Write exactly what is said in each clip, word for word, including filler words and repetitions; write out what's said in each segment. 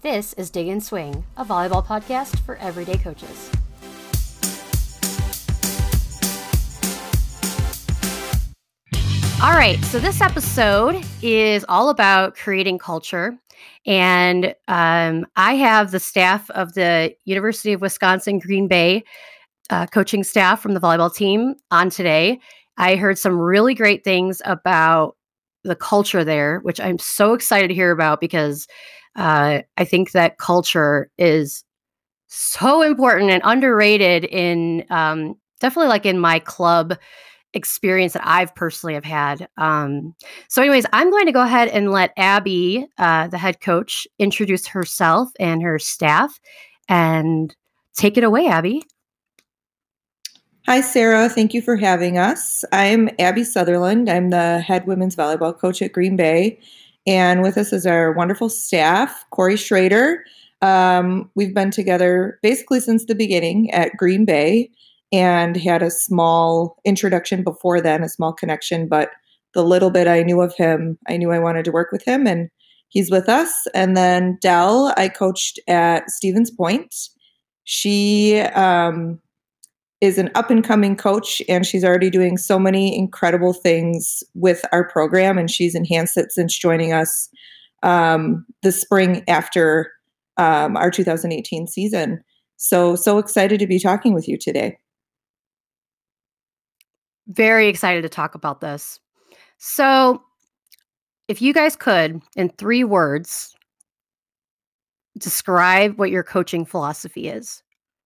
This is Dig and Swing, a volleyball podcast for everyday coaches. All right, so this episode is all about creating culture. And um, I have the staff of the University of Wisconsin Green Bay uh, coaching staff from the volleyball team on today. I heard some really great things about the culture there, which I'm so excited to hear about because uh, I think that culture is so important and underrated in um, definitely like in my club experience that I've personally have had. Um, so anyways, I'm going to go ahead and let Abby, uh, the head coach, introduce herself and her staff and take it away, Abby. Hi, Sarah. Thank you for having us. I'm Abby Sutherland. I'm the head women's volleyball coach at Green Bay. And with us is our wonderful staff, Corey Schrader. Um, we've been together basically since the beginning at Green Bay and had a small introduction before then, a small connection. But the little bit I knew of him, I knew I wanted to work with him, and he's with us. And then Dell, I coached at Stevens Point. She... Um, is an up-and-coming coach, and she's already doing so many incredible things with our program, and she's enhanced it since joining us um, the spring after um, our two thousand eighteen season. So, so excited to be talking with you today. Very excited to talk about this. So, if you guys could, in three words, describe what your coaching philosophy is.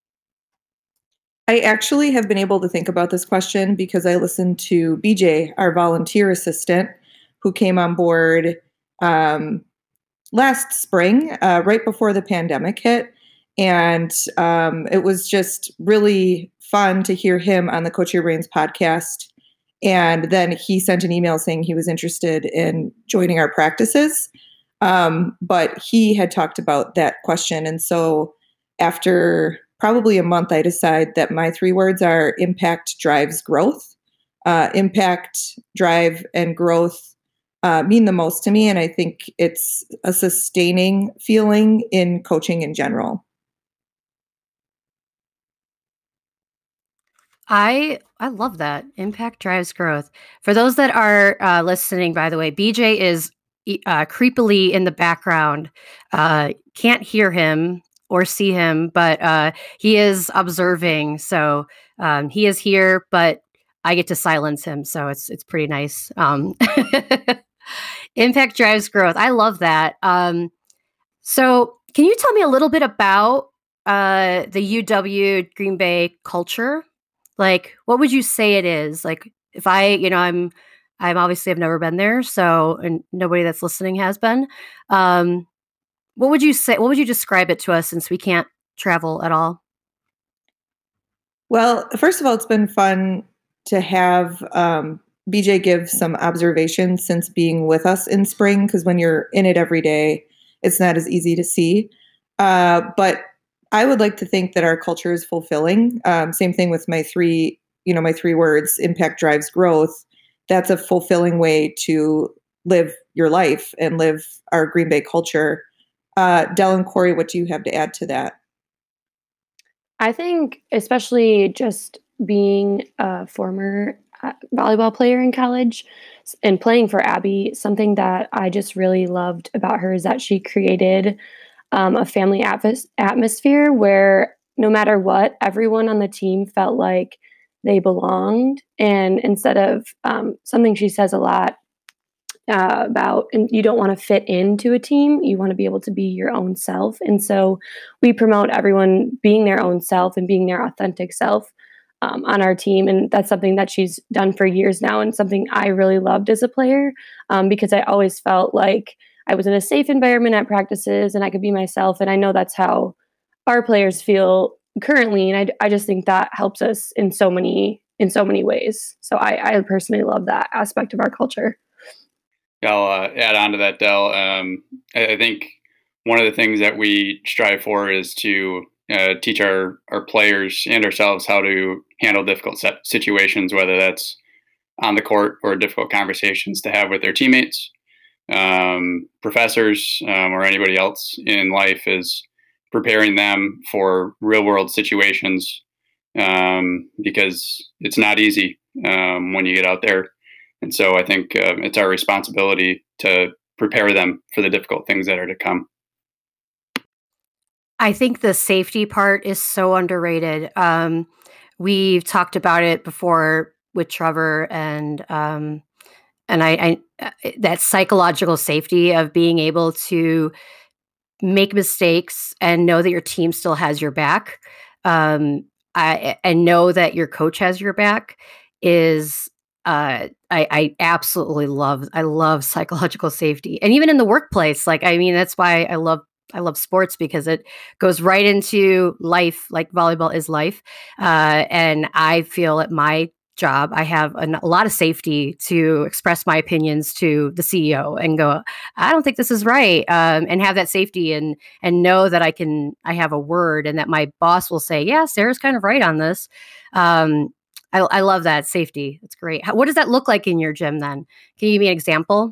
I actually have been able to think about this question because I listened to B J, our volunteer assistant, who came on board um, last spring, uh, right before the pandemic hit. And um, it was just really fun to hear him on the Coach Your Brains podcast. And then he sent an email saying he was interested in joining our practices. Um, but he had talked about that question. And so after probably a month, I decide that my three words are impact drives growth. Uh, impact, drive, and growth uh, mean the most to me. And I think it's a sustaining feeling in coaching in general. I I love that. Impact drives growth. For those that are uh, listening, by the way, B J is uh, creepily in the background. Uh, can't hear him or see him, but uh, he is observing. So um, he is here, but I get to silence him. So it's it's pretty nice. Um, impact drives growth. I love that. Um, so can you tell me a little bit about uh, the U W Green Bay culture? Like, what would you say it is? Like, if I, you know, I'm, I'm obviously I've never been there, so and nobody that's listening has been. Um, what would you say? What would you describe it to us since we can't travel at all? Well, first of all, it's been fun to have um, B J give some observations since being with us in spring, because when you're in it every day, it's not as easy to see. Uh, but I would like to think that our culture is fulfilling. Um, same thing with my three, you know, my three words, impact drives growth. That's a fulfilling way to live your life and live our Green Bay culture. Uh, Dell and Corey, what do you have to add to that? I think especially just being a former uh, volleyball player in college and playing for Abby, something that I just really loved about her is that she created um, a family atmos- atmosphere where no matter what, everyone on the team felt like they belonged. And instead of um, something she says a lot uh, about, and you don't want to fit into a team, you want to be able to be your own self. And so we promote everyone being their own self and being their authentic self um, on our team. And that's something that she's done for years now, and something I really loved as a player um, because I always felt like I was in a safe environment at practices and I could be myself. And I know that's how our players feel currently. And I, I just think that helps us in so many, in so many ways. So I, I personally love that aspect of our culture. I'll uh, add on to that, Dell. Um, I, I think one of the things that we strive for is to uh, teach our, our players and ourselves how to handle difficult set situations, whether that's on the court or difficult conversations to have with their teammates. um, professors um, or anybody else in life is preparing them for real world situations, um, because it's not easy um, when you get out there. And so I think uh, it's our responsibility to prepare them for the difficult things that are to come. I think the safety part is so underrated. Um, we've talked about it before with Trevor, and um, and I, I that psychological safety of being able to make mistakes and know that your team still has your back, um, I, and know that your coach has your back is. Uh, I, I absolutely love. I love psychological safety, and even in the workplace. Like, I mean, that's why I love I love sports, because it goes right into life. Like, volleyball is life. Uh, and I feel at my job, I have an, a lot of safety to express my opinions to the C E O and go, I don't think this is right. Um, and have that safety, and, and know that I can, I have a word, and that my boss will say, yeah, Sarah's kind of right on this. Um, I, I love that safety. That's great. How, what does that look like in your gym then? Can you give me an example?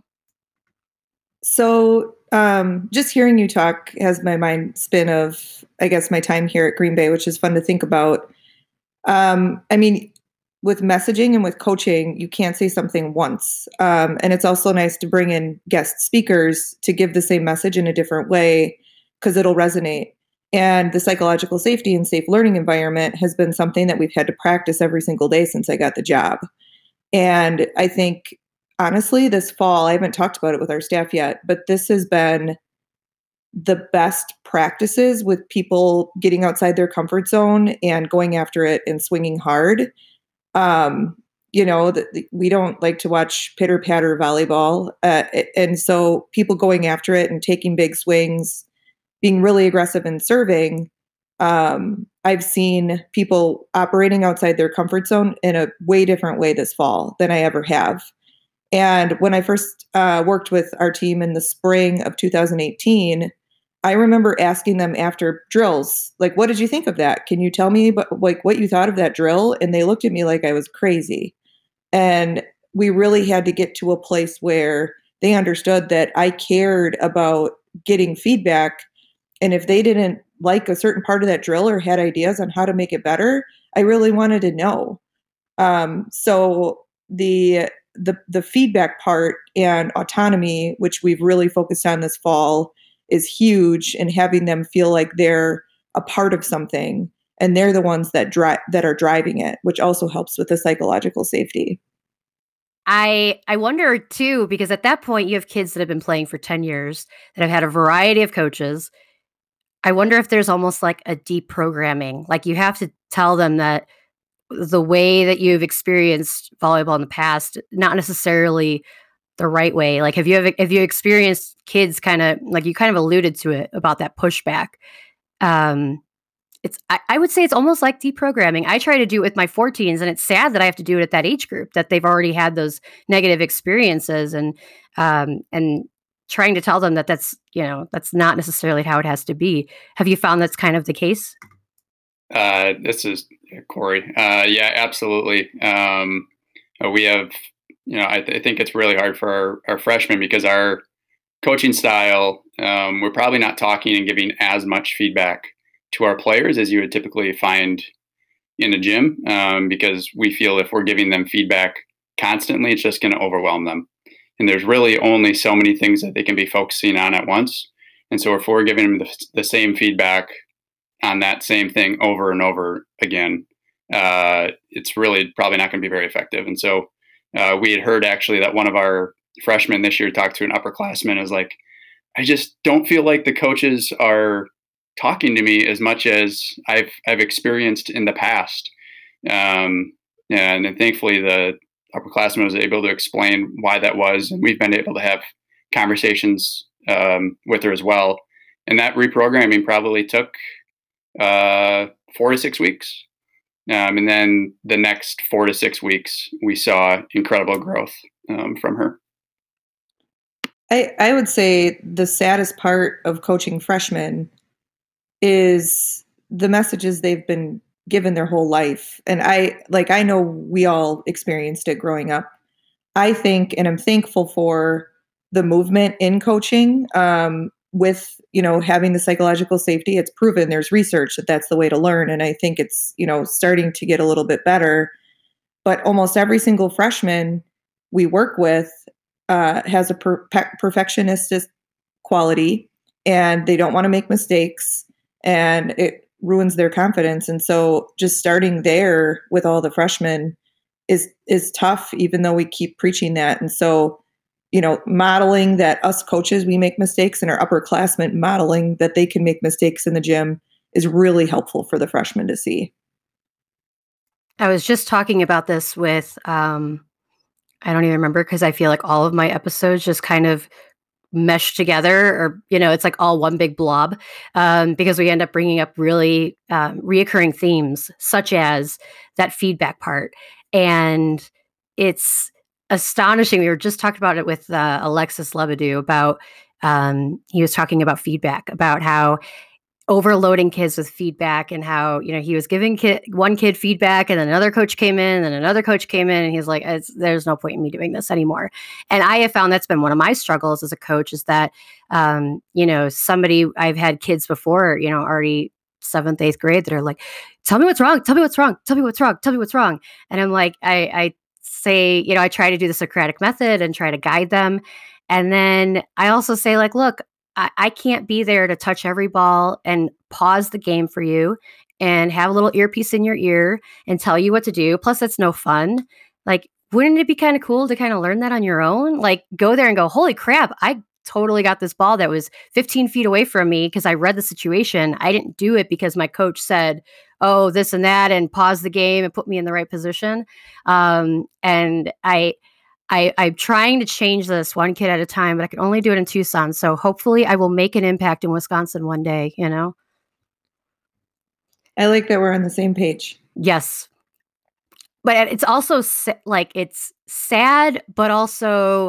So um, just hearing you talk has my mind spin of, I guess, my time here at Green Bay, which is fun to think about. Um, I mean, with messaging and with coaching, you can't say something once. Um, and it's also nice to bring in guest speakers to give the same message in a different way, because it'll resonate. And the psychological safety and safe learning environment has been something that we've had to practice every single day since I got the job. And I think, honestly, this fall, I haven't talked about it with our staff yet, but this has been the best practices with people getting outside their comfort zone and going after it and swinging hard. Um, you know, the, the, we don't like to watch pitter patter volleyball. Uh, and so people going after it and taking big swings, being really aggressive in serving. Um, I've seen people operating outside their comfort zone in a way different way this fall than I ever have. And when I first uh, worked with our team in the spring of two thousand eighteen, I remember asking them after drills, like, what did you think of that? Can you tell me but, like what you thought of that drill? And they looked at me like I was crazy. And we really had to get to a place where they understood that I cared about getting feedback. And if they didn't like a certain part of that drill or had ideas on how to make it better, I really wanted to know. Um, so the the the feedback part and autonomy, which we've really focused on this fall, is huge, and having them feel like they're a part of something and they're the ones that drive that are driving it, which also helps with the psychological safety. I I wonder too, because at that point you have kids that have been playing for ten years that have had a variety of coaches. I wonder if there's almost like a deprogramming. Like, you have to tell them that the way that you've experienced volleyball in the past, not necessarily the right way. Like, have you ever, have you experienced kids kind of, like you kind of alluded to it about that pushback? Um, it's, I, I would say it's almost like deprogramming. I try to do it with my fourteens, and it's sad that I have to do it at that age group, that they've already had those negative experiences, and, um, and trying to tell them that that's, you know, that's not necessarily how it has to be. Have you found that's kind of the case? Uh, this is Corey. Uh, yeah, absolutely. Um, we have, you know, I, th- I think it's really hard for our, our freshmen, because our coaching style, um, we're probably not talking and giving as much feedback to our players as you would typically find in a gym, um, because we feel if we're giving them feedback constantly, it's just going to overwhelm them. And there's really only so many things that they can be focusing on at once. And so if we're giving them the, the same feedback on that same thing over and over again, uh, it's really probably not going to be very effective. And so uh, we had heard actually that one of our freshmen this year talked to an upperclassman, is like, I just don't feel like the coaches are talking to me as much as I've I've experienced in the past. Um, and, and thankfully the upperclassman was able to explain why that was, and we've been able to have conversations um, with her as well. And that reprogramming probably took uh, four to six weeks. Um, and then the next four to six weeks, we saw incredible growth um, from her. I, I would say the saddest part of coaching freshmen is the messages they've been given their whole life. And I, like, I know we all experienced it growing up. I think, and I'm thankful for the movement in coaching um, with, you know, having the psychological safety. It's proven, there's research that that's the way to learn. And I think it's, you know, starting to get a little bit better. But almost every single freshman we work with uh, has a per- perfectionist quality, and they don't want to make mistakes, and it ruins their confidence. And so just starting there with all the freshmen is is tough, even though we keep preaching that. And so, you know, modeling that us coaches, we make mistakes, and our upperclassmen modeling that they can make mistakes in the gym is really helpful for the freshmen to see. I was just talking about this with, um, I don't even remember, because I feel like all of my episodes just kind of mesh together, or, you know, it's like all one big blob, um, because we end up bringing up really um, reoccurring themes, such as that feedback part. And it's astonishing. We were just talking about it with uh, Alexis Lebedew about, um, he was talking about feedback, about how overloading kids with feedback, and how, you know, he was giving kid, one kid feedback, and then another coach came in, and then another coach came in, and he's like, it's, there's no point in me doing this anymore. And I have found that's been one of my struggles as a coach, is that, um, you know, somebody, I've had kids before, you know, already seventh, eighth grade, that are like, tell me what's wrong, tell me what's wrong, tell me what's wrong, tell me what's wrong. And I'm like, I, I say, you know, I try to do the Socratic method and try to guide them. And then I also say, like, look, I, I can't be there to touch every ball and pause the game for you and have a little earpiece in your ear and tell you what to do. Plus, that's no fun. Like, wouldn't it be kind of cool to kind of learn that on your own? Like, go there and go, holy crap, I totally got this ball that was fifteen feet away from me because I read the situation. I didn't do it because my coach said, oh, this and that, and pause the game and put me in the right position. Um, and I... I, I'm trying to change this one kid at a time, but I can only do it in Tucson. So hopefully I will make an impact in Wisconsin one day, you know? I like that we're on the same page. Yes. But it's also like, it's sad, but also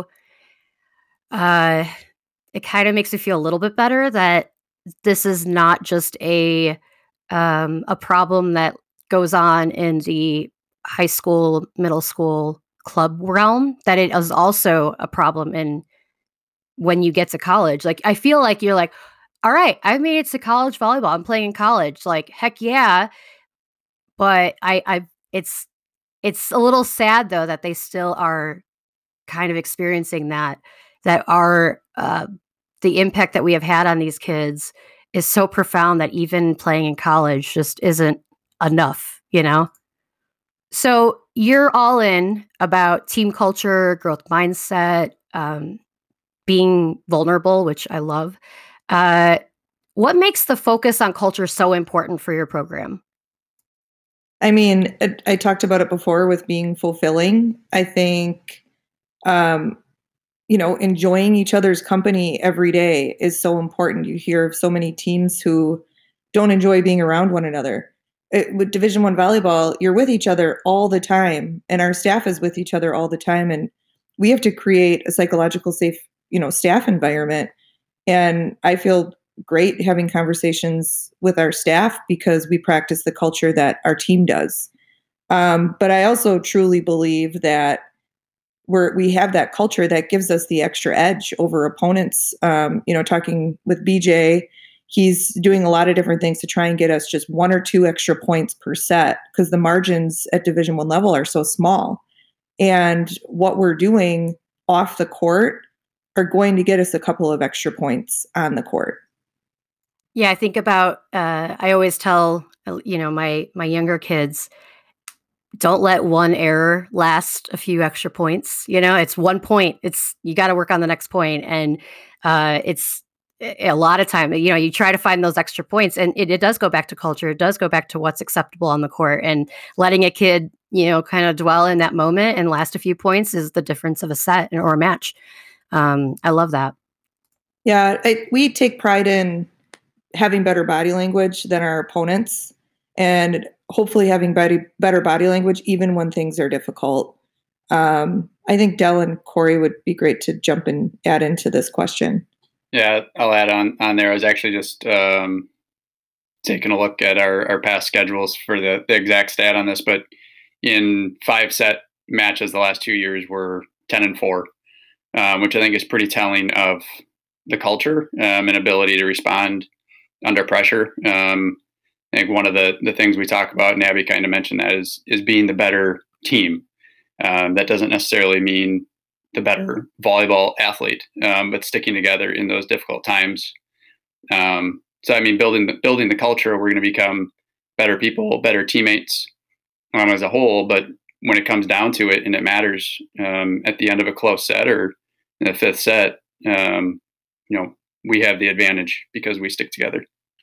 uh, it kind of makes me feel a little bit better that this is not just a um, a problem that goes on in the high school, middle school club realm, that it is also a problem in when you get to college. Like, I feel like you're like, all right, I made it to college volleyball. I'm playing in college. Like, heck yeah. But I, I, it's, it's a little sad though, that they still are kind of experiencing that, that our, uh, the impact that we have had on these kids is so profound that even playing in college just isn't enough, you know? So you're all in about team culture, growth mindset, um, being vulnerable, which I love. Uh, what makes the focus on culture so important for your program? I mean, I, I talked about it before with being fulfilling. I think, um, you know, enjoying each other's company every day is so important. You hear of so many teams who don't enjoy being around one another. It, with Division One volleyball, you're with each other all the time, and our staff is with each other all the time, and we have to create a psychological safe, you know, staff environment. And I feel great having conversations with our staff because we practice the culture that our team does. Um, but I also truly believe that we're we have that culture that gives us the extra edge over opponents. Um, you know, talking with B J, he's doing a lot of different things to try and get us just one or two extra points per set because the margins at Division One level are so small. And what we're doing off the court are going to get us a couple of extra points on the court. Yeah, I think about, uh, I always tell, you know, my my younger kids, don't let one error last a few extra points. You know, it's one point. It's, you got to work on the next point. And uh, it's, a lot of time, you know, you try to find those extra points, and it, it does go back to culture. It does go back to what's acceptable on the court, and letting a kid, you know, kind of dwell in that moment and last a few points is the difference of a set or a match. Um, I love that. Yeah. I, we take pride in having better body language than our opponents, and hopefully having body, better body language, even when things are difficult. Um, I think Del and Corey would be great to jump and add into this question. Yeah, I'll add on on there. I was actually just um, taking a look at our, our past schedules for the, the exact stat on this, but in five set matches, the last two years were ten and four. um, which I think is pretty telling of the culture um, and ability to respond under pressure. Um, I think one of the the things we talk about, and Abby kind of mentioned that, is is being the better team. Um, that doesn't necessarily mean the better volleyball athlete, um, but sticking together in those difficult times. Um, so, I mean, building the, building the culture, we're going to become better people, better teammates um, as a whole. But when it comes down to it, and it matters um, at the end of a close set or in the fifth set, um, you know, we have the advantage because we stick together.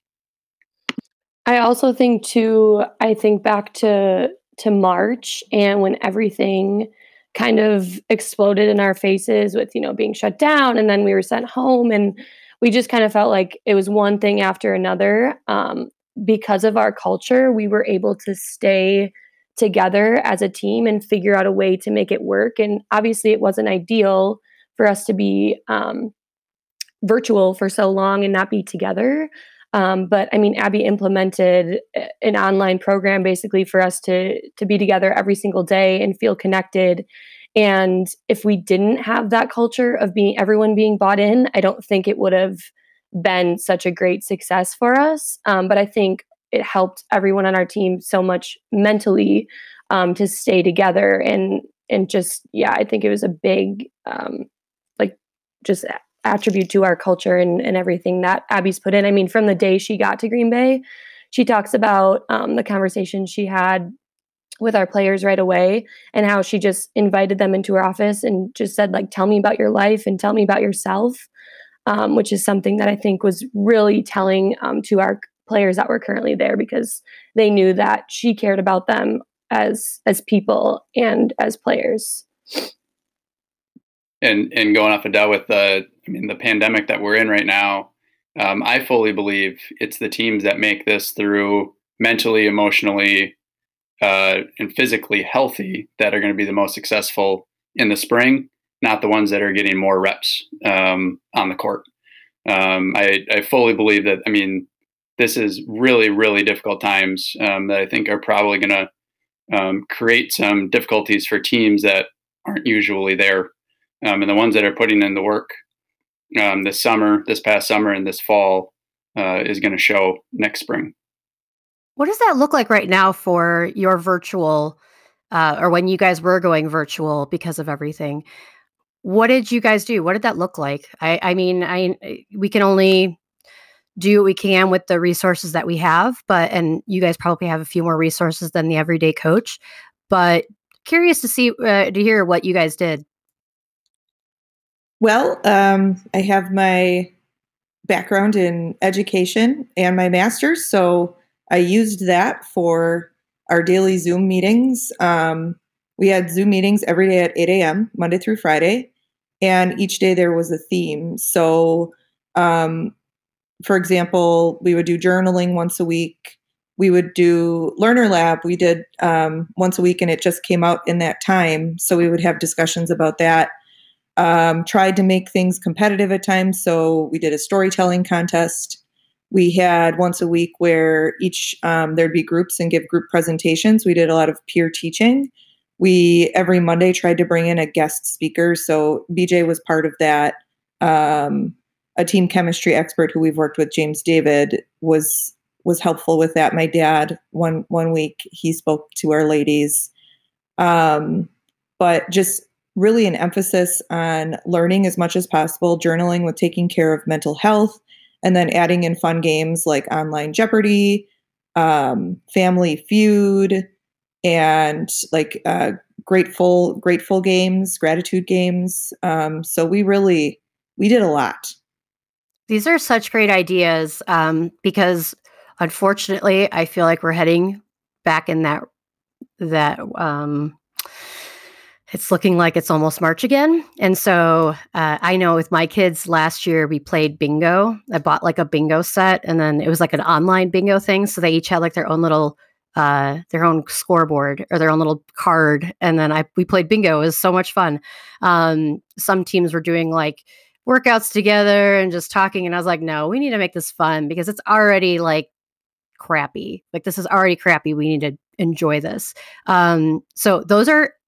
I also think too, I think back to to March and when everything kind of exploded in our faces with, you know, being shut down, and then we were sent home, and we just kind of felt like it was one thing after another. Um, because of our culture, we were able to stay together as a team and figure out a way to make it work. And obviously it wasn't ideal for us to be um, virtual for so long and not be together. Um, but I mean, Abby implemented an online program basically for us to to be together every single day and feel connected. And if we didn't have that culture of being everyone being bought in, I don't think it would have been such a great success for us. Um, but I think it helped everyone on our team so much mentally um, to stay together and and just yeah, I think it was a big um, like just attribute to our culture and, and everything that Abby's put in. I mean, from the day she got to Green Bay, she talks about um, the conversation she had with our players right away and how she just invited them into her office and just said, like, tell me about your life and tell me about yourself, um, which is something that I think was really telling um, to our players that were currently there, because they knew that she cared about them as as people and as players. And and going off of that with the, I mean, the pandemic that we're in right now, um, I fully believe it's the teams that make this through mentally, emotionally, uh, and physically healthy that are going to be the most successful in the spring, not the ones that are getting more reps um, on the court. Um, I, I fully believe that, I mean, this is really, really difficult times um, that I think are probably going to um, create some difficulties for teams that aren't usually there. Um, and the ones that are putting in the work um, this summer, this past summer and this fall uh, is going to show next spring. What does that look like right now for your virtual, uh, or when you guys were going virtual because of everything? What did you guys do? What did that look like? I, I mean, I we can only do what we can with the resources that we have, but and you guys probably have a few more resources than the everyday coach. But curious to see uh, to hear what you guys did. Well, um, I have my background in education and my master's, so I used that for our daily Zoom meetings. Um, we had Zoom meetings every day at eight a.m., Monday through Friday, and each day there was a theme. So, um, for example, we would do journaling once a week. We would do Learner Lab. We did um, once a week, and it just came out in that time. So we would have discussions about that. Um, tried to make things competitive at times. So we did a storytelling contest. We had once a week where each um, there'd be groups and give group presentations. We did a lot of peer teaching. We every Monday tried to bring in a guest speaker. So B J was part of that. Um, a team chemistry expert who we've worked with, James David, was was helpful with that. My dad, one one week, he spoke to our ladies. Um, but just really an emphasis on learning as much as possible, journaling with taking care of mental health, and then adding in fun games like Online Jeopardy, um, Family Feud, and like uh, grateful grateful games, gratitude games. Um, so we really, we did a lot. These are such great ideas um, because unfortunately, I feel like we're heading back in that, that um, it's looking like it's almost March again. And so uh, I know with my kids last year, we played bingo. I bought like a bingo set, and then it was like an online bingo thing. So they each had like their own little, uh, their own scoreboard or their own little card. And then I we played bingo. It was so much fun. Um, some teams were doing like workouts together and just talking. And I was like, no, we need to make this fun because it's already like crappy. Like this is already crappy. We need to enjoy this. Um, so those are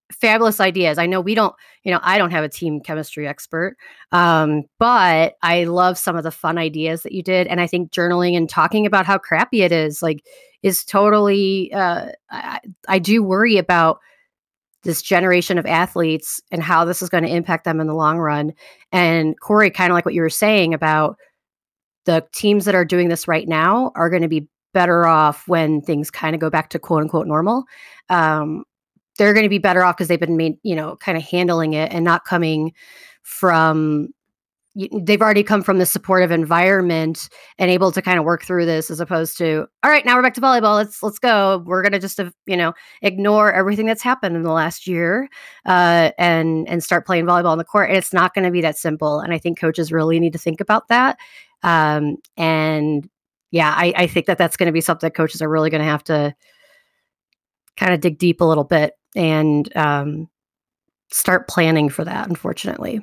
fabulous ideas. I know we don't, you know, I don't have a team chemistry expert, um, but I love some of the fun ideas that you did. And I think journaling and talking about how crappy it is, like, is totally, uh, I, I do worry about this generation of athletes and how this is going to impact them in the long run. And Corey, kind of like what you were saying about the teams that are doing this right now are going to be better off when things kind of go back to quote unquote normal. Um, they're going to be better off because they've been made, you know, kind of handling it and not coming from, they've already come from the supportive environment and able to kind of work through this, as opposed to, all right, now we're back to volleyball. Let's, let's go. We're going to just, you know, ignore everything that's happened in the last year uh, and, and start playing volleyball on the court. And it's not going to be that simple. And I think coaches really need to think about that. Um, and yeah, I, I think that that's going to be something that coaches are really going to have to kind of dig deep a little bit and um, start planning for that, unfortunately.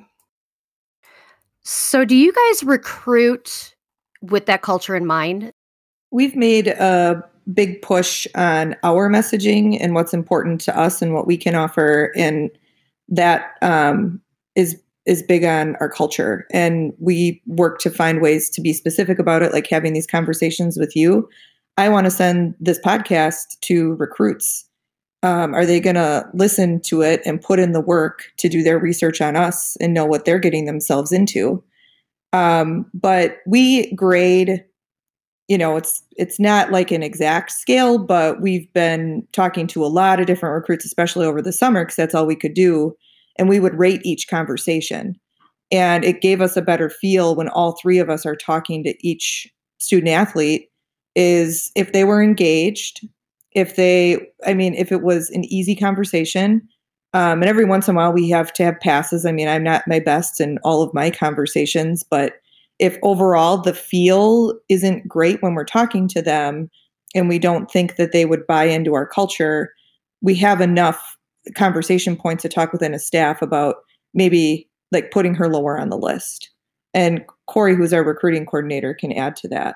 So do you guys recruit with that culture in mind? We've made a big push on our messaging and what's important to us and what we can offer. And that um, is is big on our culture. And we work to find ways to be specific about it, like having these conversations with you. I want to send this podcast to recruits. Um, are they going to listen to it and put in the work to do their research on us and know what they're getting themselves into? Um, but we grade, you know, it's it's not like an exact scale, but we've been talking to a lot of different recruits, especially over the summer, because that's all we could do. And we would rate each conversation. And it gave us a better feel when all three of us are talking to each student athlete, is if they were engaged, if they, I mean, if it was an easy conversation, um, and every once in a while we have to have passes. I mean, I'm not my best in all of my conversations, but if overall the feel isn't great when we're talking to them and we don't think that they would buy into our culture, we have enough conversation points to talk within a staff about maybe like putting her lower on the list. And Corey, who's our recruiting coordinator, can add to that.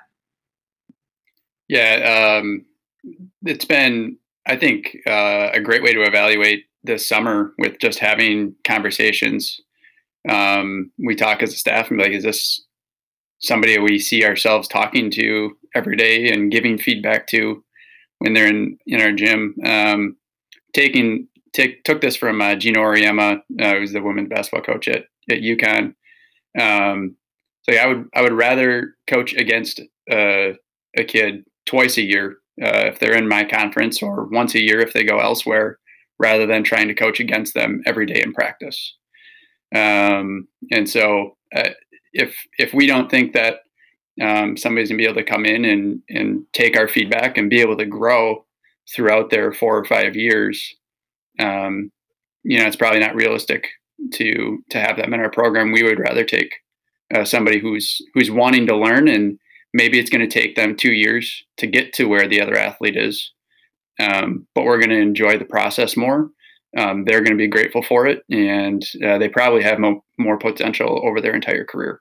Yeah, um, it's been, I think, uh, a great way to evaluate this summer with just having conversations. Um, we talk as a staff and be like, is this somebody we see ourselves talking to every day and giving feedback to when they're in, in our gym? Um, taking take, took this from uh, Gina Oriema, uh, who's the women's basketball coach at, at UConn. Um, so yeah, I would I would rather coach against uh, a kid twice a year uh, if they're in my conference, or once a year if they go elsewhere, rather than trying to coach against them every day in practice. Um, and so uh, if if we don't think that um, somebody's gonna be able to come in and and take our feedback and be able to grow throughout their four or five years, um, you know, it's probably not realistic to to have them in our program. We would rather take uh, somebody who's who's wanting to learn, and maybe it's going to take them two years to get to where the other athlete is, um, but we're going to enjoy the process more. Um, they're going to be grateful for it, and uh, they probably have mo- more potential over their entire career.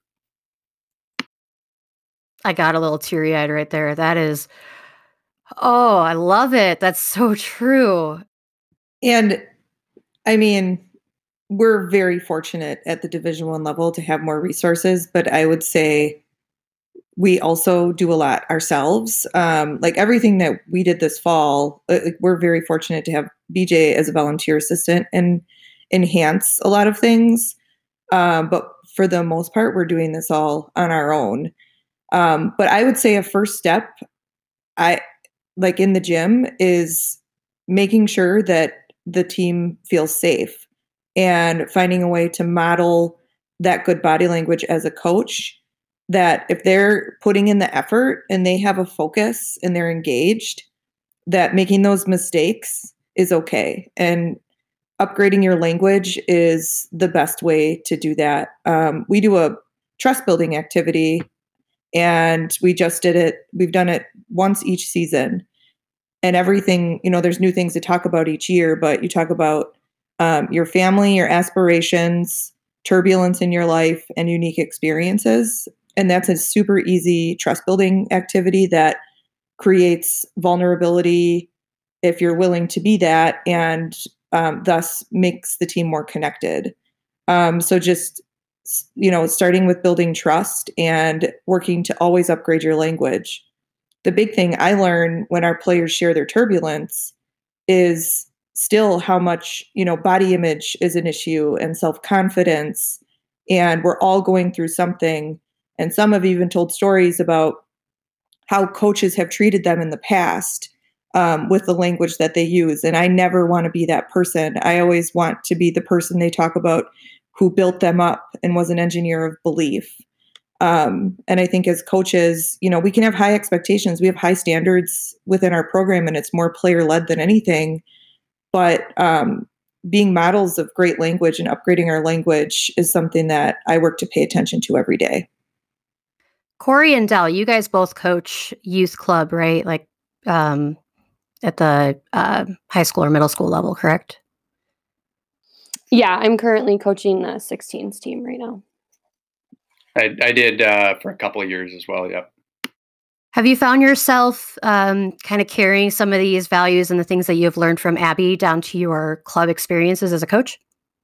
I got a little teary-eyed right there. That is, oh, I love it. That's so true. And I mean, we're very fortunate at the Division One level to have more resources, but I would say we also do a lot ourselves. Um, like everything that we did this fall, like we're very fortunate to have B J as a volunteer assistant and enhance a lot of things. Um, but for the most part, we're doing this all on our own. Um, but I would say a first step, I like in the gym, is making sure that the team feels safe and finding a way to model that good body language as a coach, that if they're putting in the effort and they have a focus and they're engaged, that making those mistakes is okay. And upgrading your language is the best way to do that. Um, we do a trust building activity, and we just did it. We've done it once each season. And everything, you know, there's new things to talk about each year, but you talk about um, your family, your aspirations, turbulence in your life, and unique experiences. And that's a super easy trust building activity that creates vulnerability if you're willing to be that, and um, thus makes the team more connected. Um, so just, you know, starting with building trust and working to always upgrade your language. The big thing I learn when our players share their turbulence is still how much, you know, body image is an issue and self-confidence. And we're all going through something. And some have even told stories about how coaches have treated them in the past um, with the language that they use. And I never want to be that person. I always want to be the person they talk about who built them up and was an engineer of belief. Um, and I think as coaches, you know, we can have high expectations. We have high standards within our program, and it's more player-led than anything. But um, being models of great language and upgrading our language is something that I work to pay attention to every day. Corey and Dell, you guys both coach youth club, right? Like um, at the uh, high school or middle school level, correct? Yeah, I'm currently coaching the sixteens team right now. I, I did uh, for a couple of years as well. Yep. Have you found yourself um, kind of carrying some of these values and the things that you've learned from Abby down to your club experiences as a coach?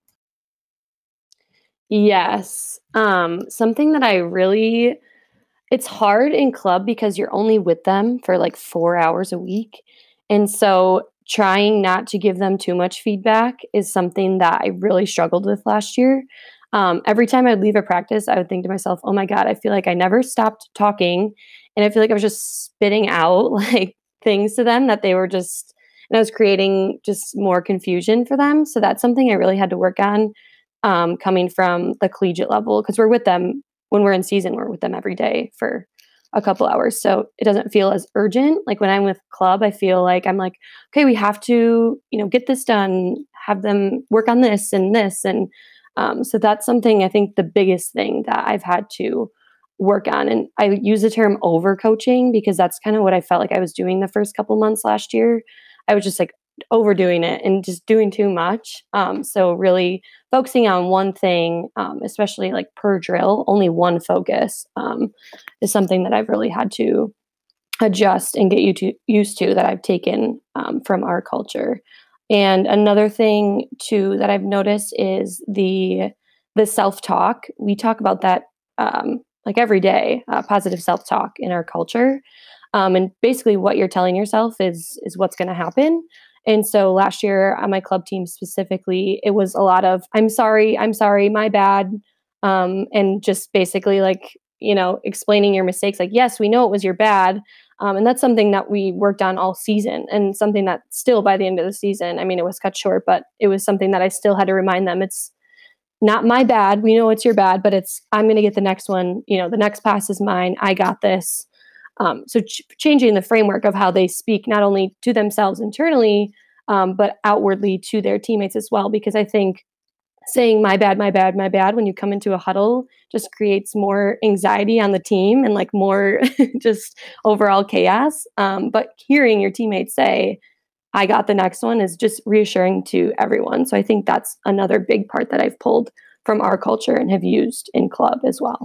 Yes. Um, something that I really, it's hard in club because you're only with them for like four hours a week. And so trying not to give them too much feedback is something that I really struggled with last year. Um, every time I'd leave a practice, I would think to myself, oh my God, I feel like I never stopped talking. And I feel like I was just spitting out like things to them that they were just, and I was creating just more confusion for them. So that's something I really had to work on um, coming from the collegiate level, because we're with them when we're in season, we're with them every day for a couple hours. So it doesn't feel as urgent. Like when I'm with club, I feel like I'm like, okay, we have to, you know, get this done, have them work on this and this. And Um, so that's something I think the biggest thing that I've had to work on. And I use the term over coaching because that's kind of what I felt like I was doing the first couple months last year. I was just like overdoing it and just doing too much. Um, so really focusing on one thing, um, especially like per drill, only one focus um, is something that I've really had to adjust and get you to used to that I've taken um, from our culture. And another thing too that I've noticed is the the self-talk. We talk about that um, like every day, uh, positive self-talk in our culture. Um, and basically what you're telling yourself is is what's going to happen. And so last year on my club team specifically, it was a lot of I'm sorry, I'm sorry, my bad. Um, and just basically like, you know, explaining your mistakes. Like, yes, we know it was your bad. Um, and that's something that we worked on all season and something that still by the end of the season, I mean, it was cut short, but it was something that I still had to remind them. It's not my bad. We know it's your bad, but it's, I'm going to get the next one. You know, the next pass is mine. I got this. Um, so ch- changing the framework of how they speak, not only to themselves internally, um, but outwardly to their teammates as well. Because I think saying my bad, my bad, my bad when you come into a huddle just creates more anxiety on the team and like more just overall chaos. Um, but hearing your teammates say, I got the next one is just reassuring to everyone. So I think that's another big part that I've pulled from our culture and have used in club as well.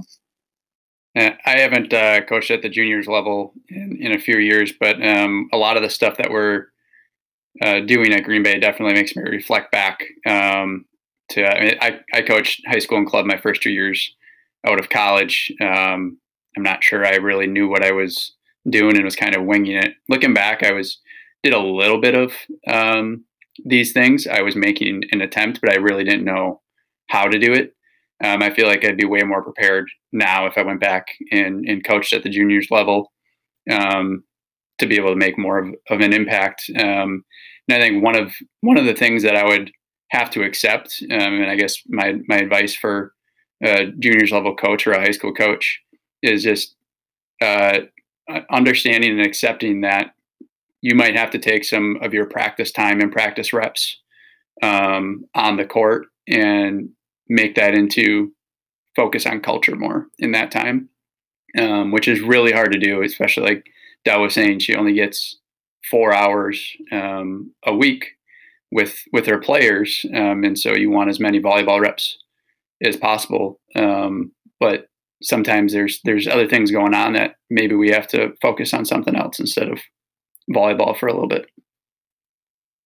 I haven't uh, coached at the juniors level in, in a few years, but um, a lot of the stuff that we're uh, doing at Green Bay definitely makes me reflect back um, to, I mean, I, I coached high school and club my first two years out of college. Um, I'm not sure I really knew what I was doing and was kind of winging it. Looking back, I was did a little bit of um, these things. I was making an attempt, but I really didn't know how to do it. Um, I feel like I'd be way more prepared now if I went back and, and coached at the juniors level um, to be able to make more of, of an impact. Um, and I think one of one of the things that I would have to accept, um, and I guess my my advice for a juniors level coach or a high school coach is just uh, understanding and accepting that you might have to take some of your practice time and practice reps um, on the court and make that into focus on culture more in that time, um, which is really hard to do, especially like Dell was saying, she only gets four hours um, a week with with her players. Um, and so you want as many volleyball reps as possible. Um, but sometimes there's there's other things going on that maybe we have to focus on something else instead of volleyball for a little bit.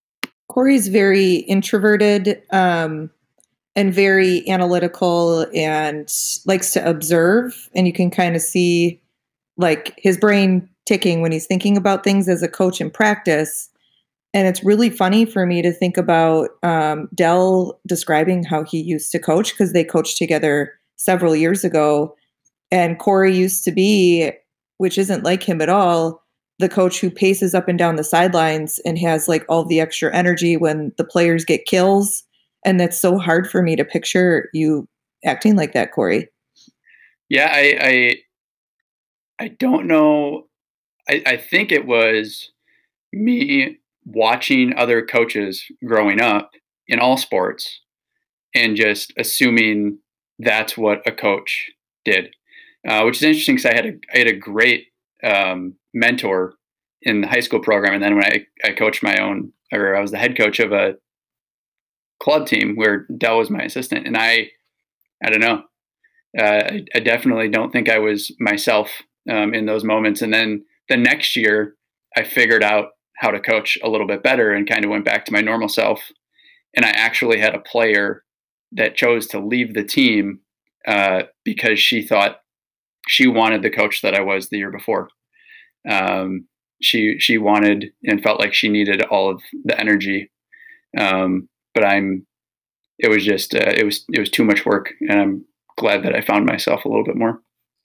Corey's very introverted um, and very analytical and likes to observe. And you can kind of see like his brain ticking when he's thinking about things as a coach in practice. And it's really funny for me to think about um, Dell describing how he used to coach, because they coached together several years ago. And Corey used to be, which isn't like him at all, the coach who paces up and down the sidelines and has like all the extra energy when the players get kills. And that's so hard for me to picture you acting like that, Corey. Yeah, I I, I don't know. I, I think it was me watching other coaches growing up in all sports and just assuming that's what a coach did, uh, which is interesting because I had a I had a great um, mentor in the high school program, and then when I I coached my own, or I was the head coach of a club team where Dell was my assistant, and I I don't know, uh, I, I definitely don't think I was myself um, in those moments, and then the next year I figured out how to coach a little bit better and kind of went back to my normal self. And I actually had a player that chose to leave the team uh, because she thought she wanted the coach that I was the year before. Um, she she wanted and felt like she needed all of the energy, um, but I'm. It was just uh, it was it was too much work, and I'm glad that I found myself a little bit more.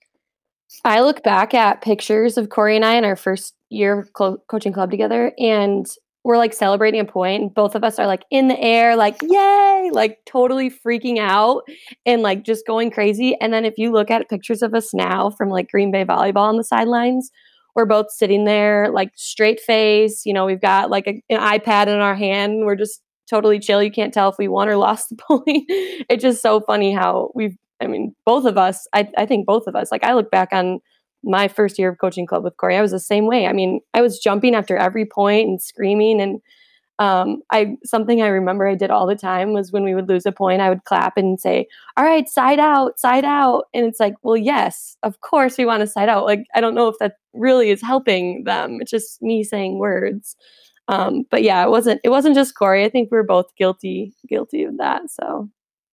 I look back at pictures of Corey and I in our first year of co- coaching club together, and we're like celebrating a point, and both of us are like in the air, like, yay, like totally freaking out and like just going crazy. And then if you look at pictures of us now from like Green Bay volleyball on the sidelines, we're both sitting there like straight face. You know, we've got like a, an iPad in our hand. We're just totally chill. You can't tell if we won or lost the point. It's just so funny how we've, I mean, both of us, I, I think both of us, like I look back on my first year of coaching club with Corey, I was the same way. I mean, I was jumping after every point and screaming. And um, I something I remember I did all the time was when we would lose a point, I would clap and say, all right, side out, side out. And it's like, well, yes, of course we want to side out. Like, I don't know if that really is helping them. It's just me saying words. Um, but yeah, it wasn't, it wasn't just Corey. I think we were both guilty, guilty of that. So.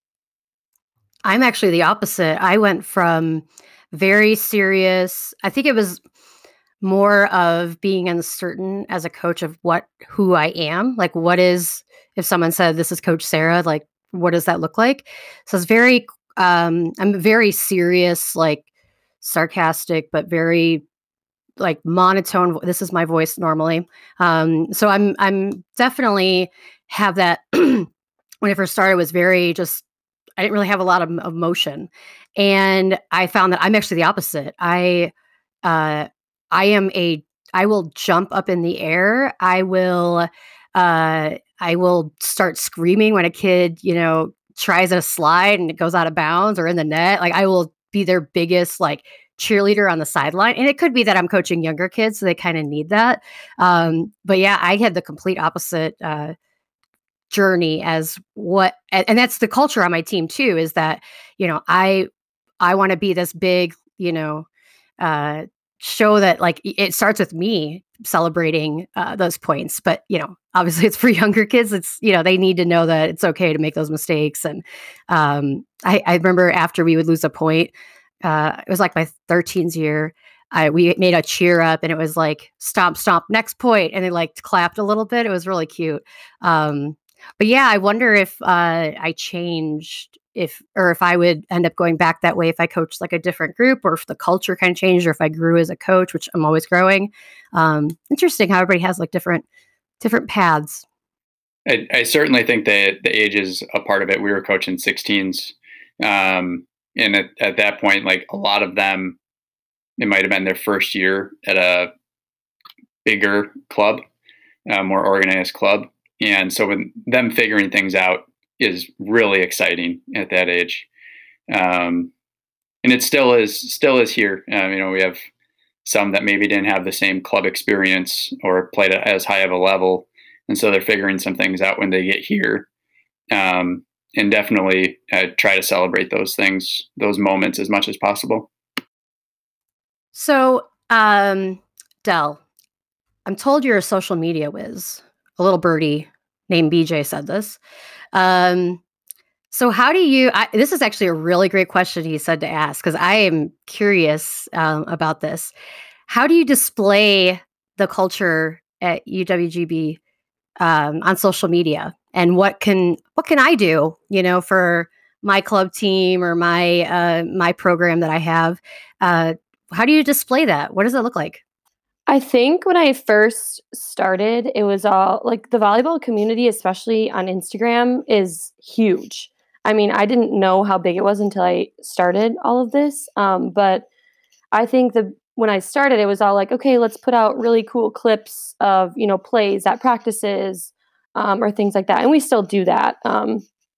I'm actually the opposite. I went from very serious. I think it was more of being uncertain as a coach of what, who I am. Like, what is, if someone said, this is Coach Sarah, like, what does that look like? So it's very, um, I'm very serious, like sarcastic, but very like monotone. This is my voice normally. Um, so I'm, I'm definitely have that when I first started was very just, I didn't really have a lot of emotion. And I found that I'm actually the opposite. I, uh, I am a, I will jump up in the air. I will, uh, I will start screaming when a kid, you know, tries a slide and it goes out of bounds or in the net. Like I will be their biggest like cheerleader on the sideline. And it could be that I'm coaching younger kids, so they kind of need that. Um, but yeah, I had the complete opposite, uh, journey as what, and, and that's the culture on my team too, is that, you know, I, I want to be this big, you know, uh, show that like it starts with me celebrating uh, those points. But, you know, obviously it's for younger kids. It's, you know, they need to know that it's okay to make those mistakes. And um, I, I remember after we would lose a point, uh, it was like my thirteenth year. I, we made a cheer up and it was like, stomp, stomp, next point. And they like clapped a little bit. It was really cute. Um, But yeah, I wonder if uh, I changed, if or if I would end up going back that way if I coached like a different group, or if the culture kind of changed, or if I grew as a coach, which I'm always growing. Um, interesting how everybody has like different different paths. I, I certainly think that the age is a part of it. We were coaching sixteens, um, and at, at that point, like a lot of them, it might have been their first year at a bigger club, a more organized club. And so when them figuring things out is really exciting at that age. Um, and it still is, still is here. Um, you know, we have some that maybe didn't have the same club experience or played at as high of a level. And so they're figuring some things out when they get here. Um, and definitely uh, try to celebrate those things, those moments as much as possible. So, um, Dell, I'm told you're a social media whiz, a little birdie named B J said this. Um, so how do you, I, this is actually a really great question he said to ask, because I am curious um, about this. How do you display the culture at U W G B um, on social media? And what can, what can I do, you know, for my club team or my, uh, my program that I have? Uh, how do you display that? What does it look like? I think when I first started, it was all like the volleyball community, especially on Instagram, is huge. I mean, I didn't know how big it was until I started all of this. Um, but I think the when I started, it was all like, okay, let's put out really cool clips of, you know, plays at practices um, or things like that. And we still do that. Um,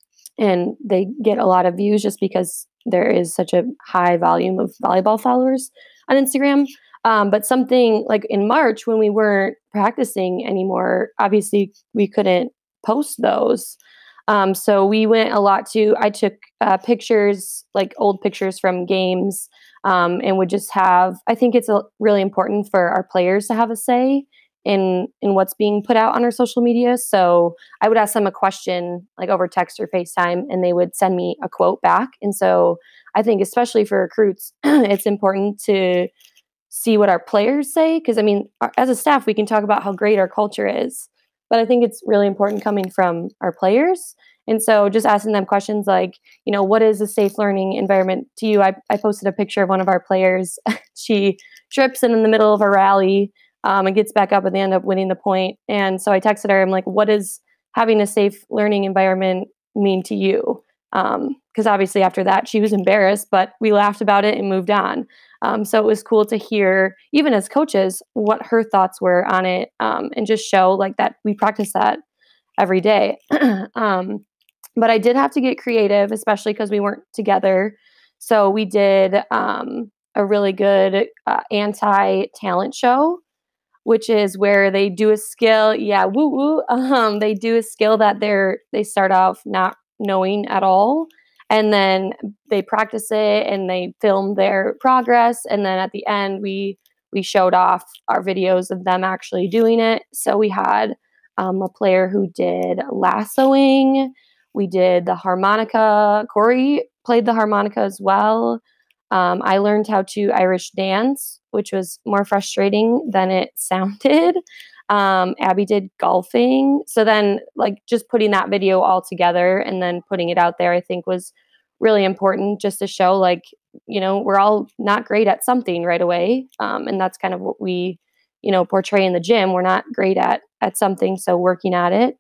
and they get a lot of views just because there is such a high volume of volleyball followers on Instagram. Um, but something like in March when we weren't practicing anymore, obviously we couldn't post those. Um, so we went a lot to, I took uh, pictures, like old pictures from games, um, and would just have, I think it's a, really important for our players to have a say in, in what's being put out on our social media. So I would ask them a question like over text or FaceTime, and they would send me a quote back. And so I think especially for recruits, it's important to see what our players say. Cause I mean, as a staff, we can talk about how great our culture is, but I think it's really important coming from our players. And so just asking them questions like, you know, what is a safe learning environment to you? I, I posted a picture of one of our players. She trips in, in the middle of a rally um, and gets back up and they end up winning the point. And so I texted her, I'm like, what does having a safe learning environment mean to you? Um, because obviously after that, she was embarrassed, but we laughed about it and moved on. Um, so it was cool to hear, even as coaches, what her thoughts were on it, um, and just show like that we practice that every day. um, but I did have to get creative, especially because we weren't together. So we did um, a really good uh, anti-talent show, which is where they do a skill. Yeah, woo woo. Um, they do a skill that they're they start off not knowing at all. And then they practice it and they film their progress. And then at the end, we we showed off our videos of them actually doing it. So we had um, a player who did lassoing. We did the harmonica. Corey played the harmonica as well. Um, I learned how to Irish dance, which was more frustrating than it sounded. Um, Abby did golfing. So then like just putting that video all together and then putting it out there, I think was really important just to show like, you know, we're all not great at something right away. Um, and that's kind of what we, you know, portray in the gym. We're not great at, at something. So working at it.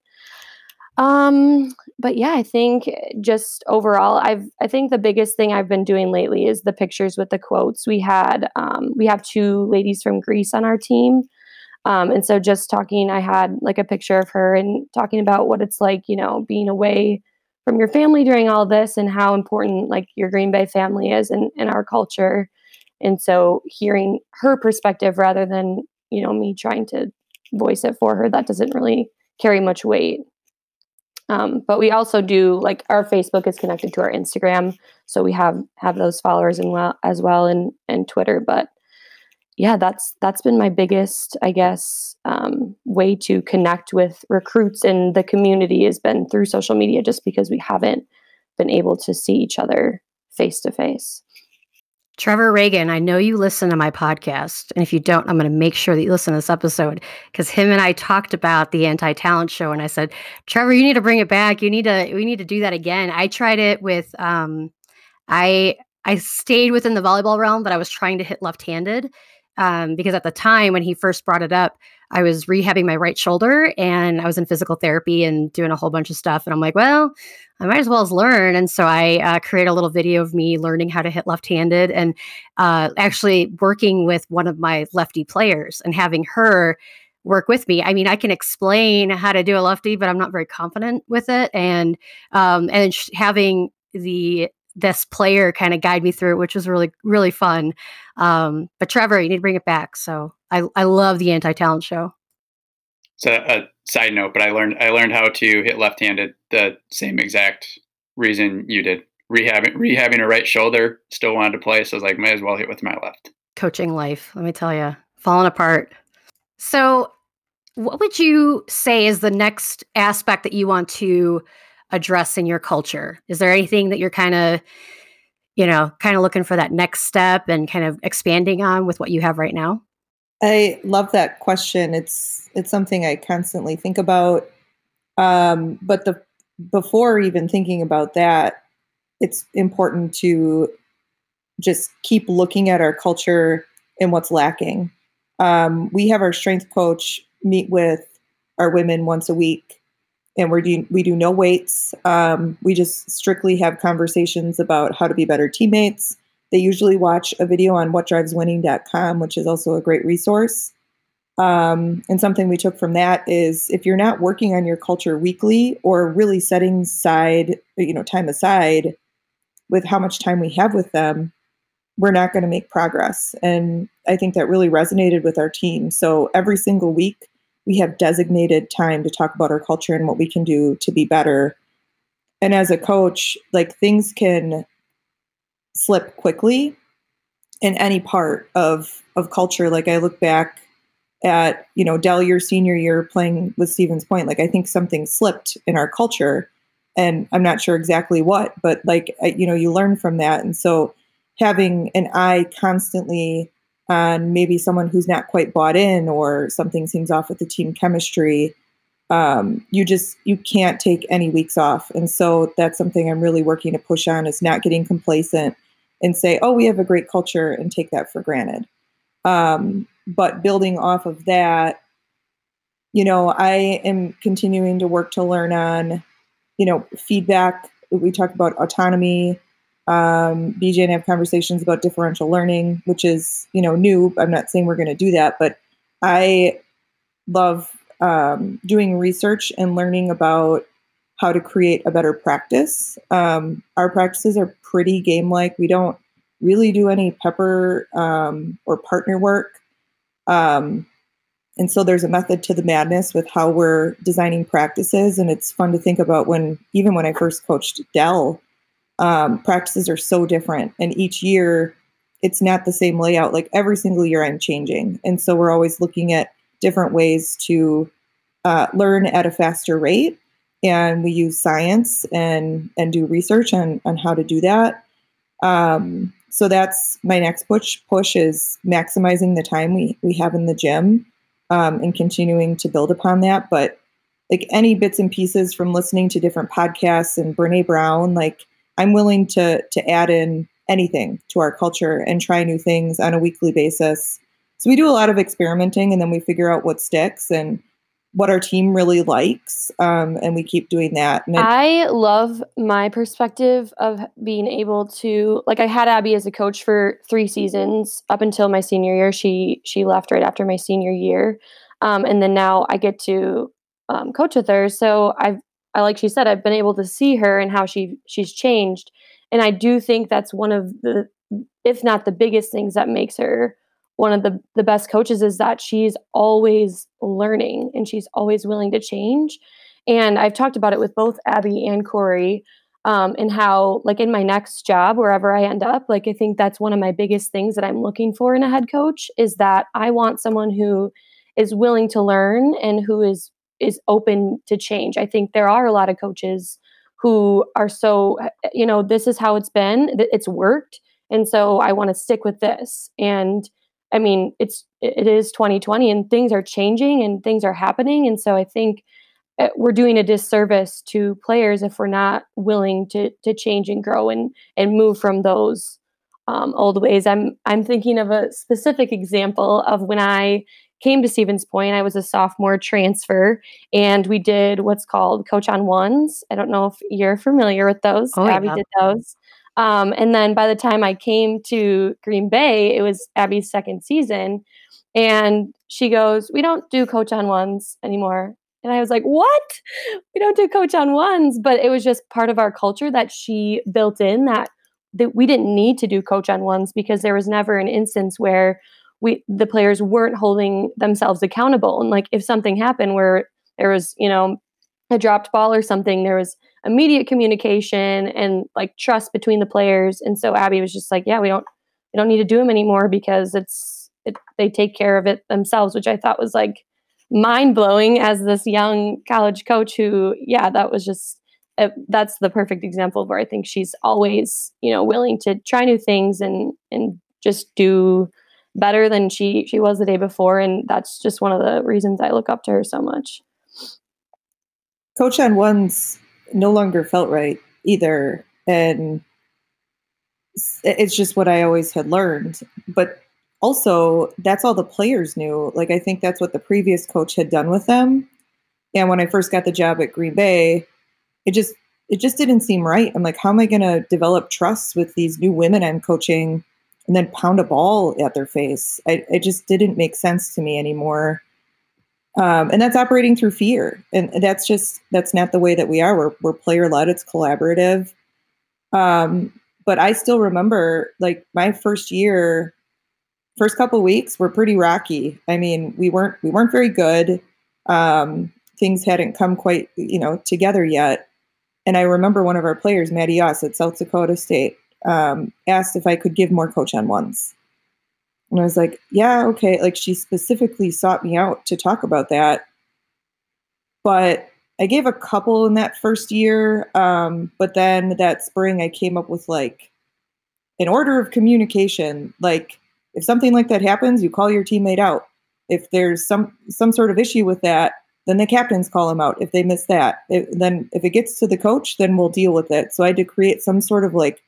Um, but yeah, I think just overall, I've, I think the biggest thing I've been doing lately is the pictures with the quotes. We had, um, we have two ladies from Greece on our team. Um, and so just talking, I had like a picture of her and talking about what it's like, you know, being away from your family during all this and how important like your Green Bay family is in, in our culture. And so hearing her perspective rather than, you know, me trying to voice it for her, that doesn't really carry much weight. Um, but we also do like our Facebook is connected to our Instagram. So we have, have those followers and well as well and, and Twitter, but yeah, that's, that's been my biggest, I guess, um, way to connect with recruits in the community has been through social media, just because we haven't been able to see each other face to face. Trevor Reagan, I know you listen to my podcast, and if you don't, I'm going to make sure that you listen to this episode, because him and I talked about the anti-talent show, and I said, Trevor, you need to bring it back. You need to, we need to do that again. I tried it with, um, I, I stayed within the volleyball realm, but I was trying to hit left-handed, um, because at the time when he first brought it up, I was rehabbing my right shoulder and I was in physical therapy and doing a whole bunch of stuff. And I'm like, well, I might as well as learn. And so I uh, created a little video of me learning how to hit left-handed and uh, actually working with one of my lefty players and having her work with me. I mean, I can explain how to do a lefty, but I'm not very confident with it. And um, and sh- having the this player kind of guide me through it, which was really, really fun. Um, but Trevor, you need to bring it back. So I, I love the anti-talent show. So a side note, but I learned I learned how to hit left-handed the same exact reason you did. Rehabbing rehabbing a right shoulder, still wanted to play, so I was like, might as well hit with my left. Coaching life, let me tell you, falling apart. So What would you say is the next aspect that you want to address in your culture? Is there anything that you're kind of, you know, kind of looking for that next step and kind of expanding on with what you have right now? I love that question. It's it's something I constantly think about. Um, but the before even thinking about that, it's important to just keep looking at our culture and what's lacking. Um, we have our strength coach meet with our women once a week, and we do we do no weights. Um, we just strictly have conversations about how to be better teammates. They usually watch a video on what drives winning dot com, which is also a great resource. Um, and something we took from that is if you're not working on your culture weekly or really setting aside, you know, time aside with how much time we have with them, we're not going to make progress. And I think that really resonated with our team. So every single week, we have designated time to talk about our culture and what we can do to be better. And as a coach, like things can slip quickly in any part of of culture. Like I look back at, you know, Dell, your senior year playing with Stevens Point, like I think something slipped in our culture and I'm not sure exactly what, but like, I, you know, you learn from that. And so having an eye constantly on maybe someone who's not quite bought in or something seems off with the team chemistry, um, you just, you can't take any weeks off. And so that's something I'm really working to push on is not getting complacent and say, oh, we have a great culture and take that for granted. Um, but building off of that, you know, I am continuing to work to learn on, you know, feedback. We talk about autonomy. Um, B J and I have conversations about differential learning, which is, you know, new. I'm not saying we're going to do that, but I love um, doing research and learning about how to create a better practice. Um, our practices are pretty game-like. We don't really do any pepper um, or partner work. Um, and so there's a method to the madness with how we're designing practices. And it's fun to think about when, even when I first coached Dell, um, practices are so different. And each year it's not the same layout. Like every single year I'm changing. And so we're always looking at different ways to uh, learn at a faster rate. And we use science and, and do research on, on how to do that. Um, so that's my next push push is maximizing the time we, we have in the gym, um, and continuing to build upon that. But like any bits and pieces from listening to different podcasts and Brene Brown, like I'm willing to, to add in anything to our culture and try new things on a weekly basis. So we do a lot of experimenting and then we figure out what sticks and what our team really likes. Um, and we keep doing that. And it, I love my perspective of being able to, like I had Abby as a coach for three seasons up until my senior year. She, she left right after my senior year. Um, and then now I get to um, coach with her. So I've, I, like she said, I've been able to see her and how she, she's changed. And I do think that's one of the, if not the biggest things that makes her one of the, the best coaches is that she's always learning and she's always willing to change. And I've talked about it with both Abby and Corey, um, and how like in my next job, wherever I end up, like I think that's one of my biggest things that I'm looking for in a head coach is that I want someone who is willing to learn and who is, is open to change. I think there are a lot of coaches who are so, you know, this is how it's been, it's worked. And so I want to stick with this. And I mean, it's, it is twenty twenty and things are changing and things are happening. And so I think we're doing a disservice to players if we're not willing to, to change and grow and, and move from those um, old ways. I'm, I'm thinking of a specific example of when I came to Stevens Point. I was a sophomore transfer and we did what's called Coach on Ones. I don't know if you're familiar with those. Oh, Abby yeah. did those. Um, and then by the time I came to Green Bay, it was Abby's second season. And she goes, we don't do Coach on Ones anymore. And I was like, what? We don't do Coach on Ones. But it was just part of our culture that she built in that, that we didn't need to do Coach on Ones because there was never an instance where we the players weren't holding themselves accountable. And like if something happened where there was, you know, a dropped ball or something, there was immediate communication and like trust between the players. And so Abby was just like, yeah, we don't, we don't need to do them anymore because it's, it, they take care of it themselves, which I thought was like mind blowing as this young college coach who, yeah, that was just, uh, that's the perfect example where I think she's always, you know, willing to try new things and, and just do better than she, she was the day before. And that's just one of the reasons I look up to her so much. Coach on ones no longer felt right either. And it's just what I always had learned. But also, that's all the players knew. Like, I think that's what the previous coach had done with them. And when I first got the job at Green Bay, it just it just didn't seem right. I'm like, how am I going to develop trust with these new women I'm coaching and then pound a ball at their face? I, it just didn't make sense to me anymore. Um, and that's operating through fear. And that's just, that's not the way that we are. We're, we're player-led. It's collaborative. Um, but I still remember, like, my first year, first couple of weeks were pretty rocky. I mean, we weren't, we weren't very good. Um, things hadn't come quite, you know, together yet. And I remember one of our players, Maddie Yoss at South Dakota State, um, asked if I could give more coach on ones. And I was like, yeah, okay. Like, she specifically sought me out to talk about that. But I gave a couple in that first year. Um, but then that spring I came up with like an order of communication. Like, if something like that happens, you call your teammate out. If there's some, some sort of issue with that, then the captains call them out if they miss that. It, then if it gets to the coach, then we'll deal with it. So I had to create some sort of like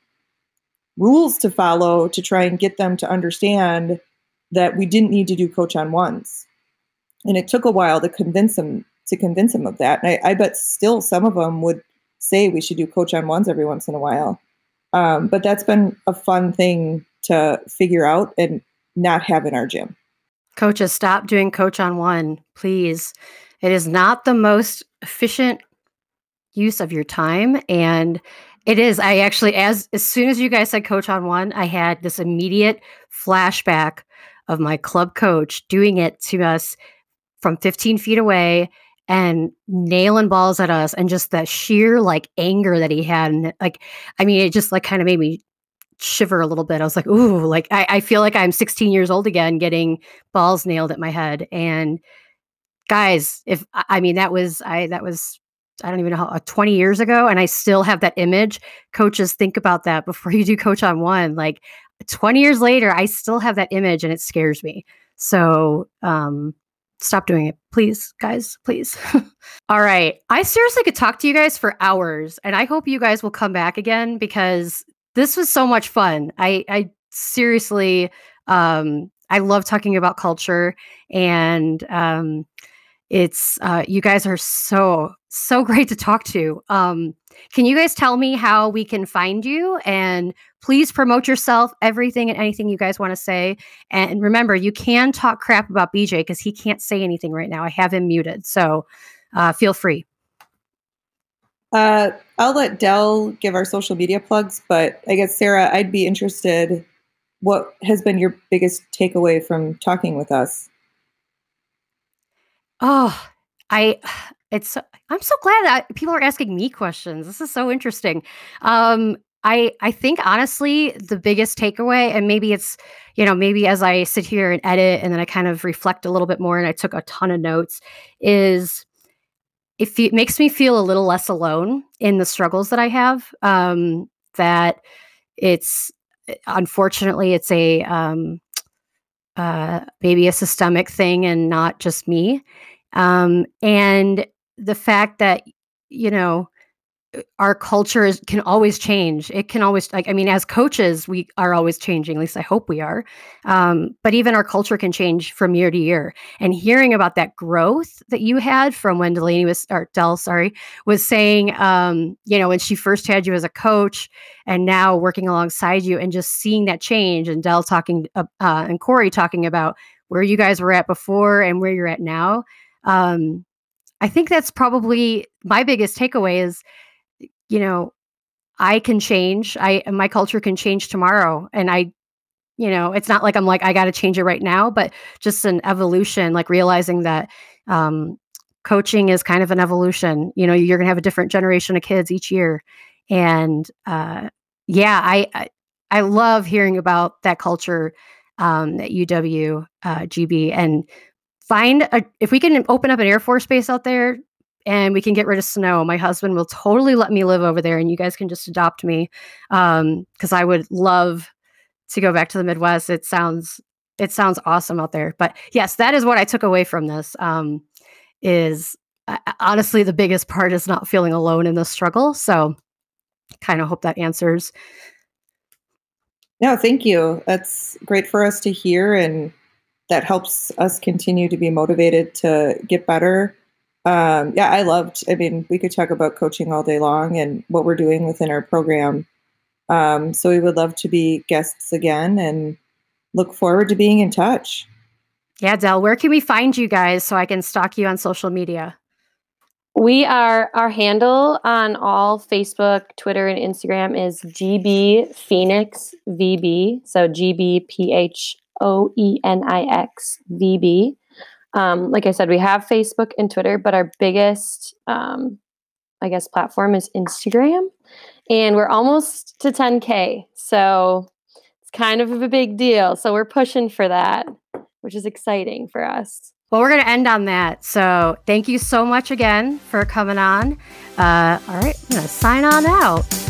rules to follow to try and get them to understand that we didn't need to do coach on ones. And it took a while to convince them to convince them of that. And I, I bet still some of them would say we should do coach on ones every once in a while. Um, but that's been a fun thing to figure out and not have in our gym. Coaches, stop doing coach on one, please. It is not the most efficient use of your time. And it is, I actually, as, as soon as you guys said coach on one, I had this immediate flashback of my club coach doing it to us from fifteen feet away and nailing balls at us, and just that sheer like anger that he had. And like, I mean, it just like kind of made me shiver a little bit. I was like, ooh, like I, I feel like I'm sixteen years old again, getting balls nailed at my head. And guys, if I mean, that was, I, that was, I don't even know how, uh, twenty years ago. And I still have that image. Coaches, think about that before you do coach on one. Like twenty years later, I still have that image and it scares me. So, um, stop doing it, please, guys, please. All right. I seriously could talk to you guys for hours, and I hope you guys will come back again because this was so much fun. I, I seriously, um, I love talking about culture, and um, it's, uh, you guys are so, so great to talk to. Um, can you guys tell me how we can find you? And please promote yourself, everything and anything you guys want to say. And remember, you can talk crap about B J because he can't say anything right now. I have him muted. So uh, feel free. Uh, I'll let Dell give our social media plugs, but I guess, Sarah, I'd be interested, what has been your biggest takeaway from talking with us? Oh, I, it's, I'm so glad that people are asking me questions. This is so interesting. Um, I, I think honestly, the biggest takeaway, and maybe it's, you know, maybe as I sit here and edit and then I kind of reflect a little bit more and I took a ton of notes, is it, fe- it makes me feel a little less alone in the struggles that I have. Um, that it's, unfortunately, it's a, um, uh, maybe a systemic thing and not just me. Um, and the fact that, you know, our culture is, can always change. It can always, like, I mean, as coaches, we are always changing. At least I hope we are. Um, but even our culture can change from year to year. And hearing about that growth that you had from when Delaney was, or Dell, sorry, was saying, um, you know, when she first had you as a coach and now working alongside you, and just seeing that change, and Dell talking, uh, uh, and Corey talking about where you guys were at before and where you're at now. Um, I think that's probably my biggest takeaway is, you know, I can change. I, my culture can change tomorrow. And I, you know, it's not like I'm like, I got to change it right now, but just an evolution, like realizing that, um, coaching is kind of an evolution. You know, you're going to have a different generation of kids each year. And, uh, yeah, I, I, I love hearing about that culture, um, at U W, uh, G B, and find a, if we can open up an Air Force base out there and we can get rid of snow, my husband will totally let me live over there and you guys can just adopt me. Um, cause I would love to go back to the Midwest. It sounds, it sounds awesome out there, but yes, that is what I took away from this. Um, is uh, honestly, the biggest part is not feeling alone in this struggle. So kind of hope that answers. No, thank you. That's great for us to hear. And that helps us continue to be motivated to get better. Um, yeah, I loved, I mean, we could talk about coaching all day long and what we're doing within our program. Um, so we would love to be guests again and look forward to being in touch. Yeah, Del, where can we find you guys so I can stalk you on social media? We are, our handle on all Facebook, Twitter, and Instagram is G B Phoenix V B. So G B P H O E N I X V B. Um, like I said, we have Facebook and Twitter, but our biggest, um, I guess, platform is Instagram. And we're almost to ten K. So it's kind of a big deal. So we're pushing for that, which is exciting for us. Well, we're going to end on that. So thank you so much again for coming on. Uh, all right, I'm going to sign on out.